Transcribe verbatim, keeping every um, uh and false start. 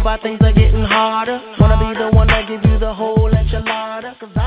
about things are getting harder. Wanna be the one that give you the whole enchilada, 'cause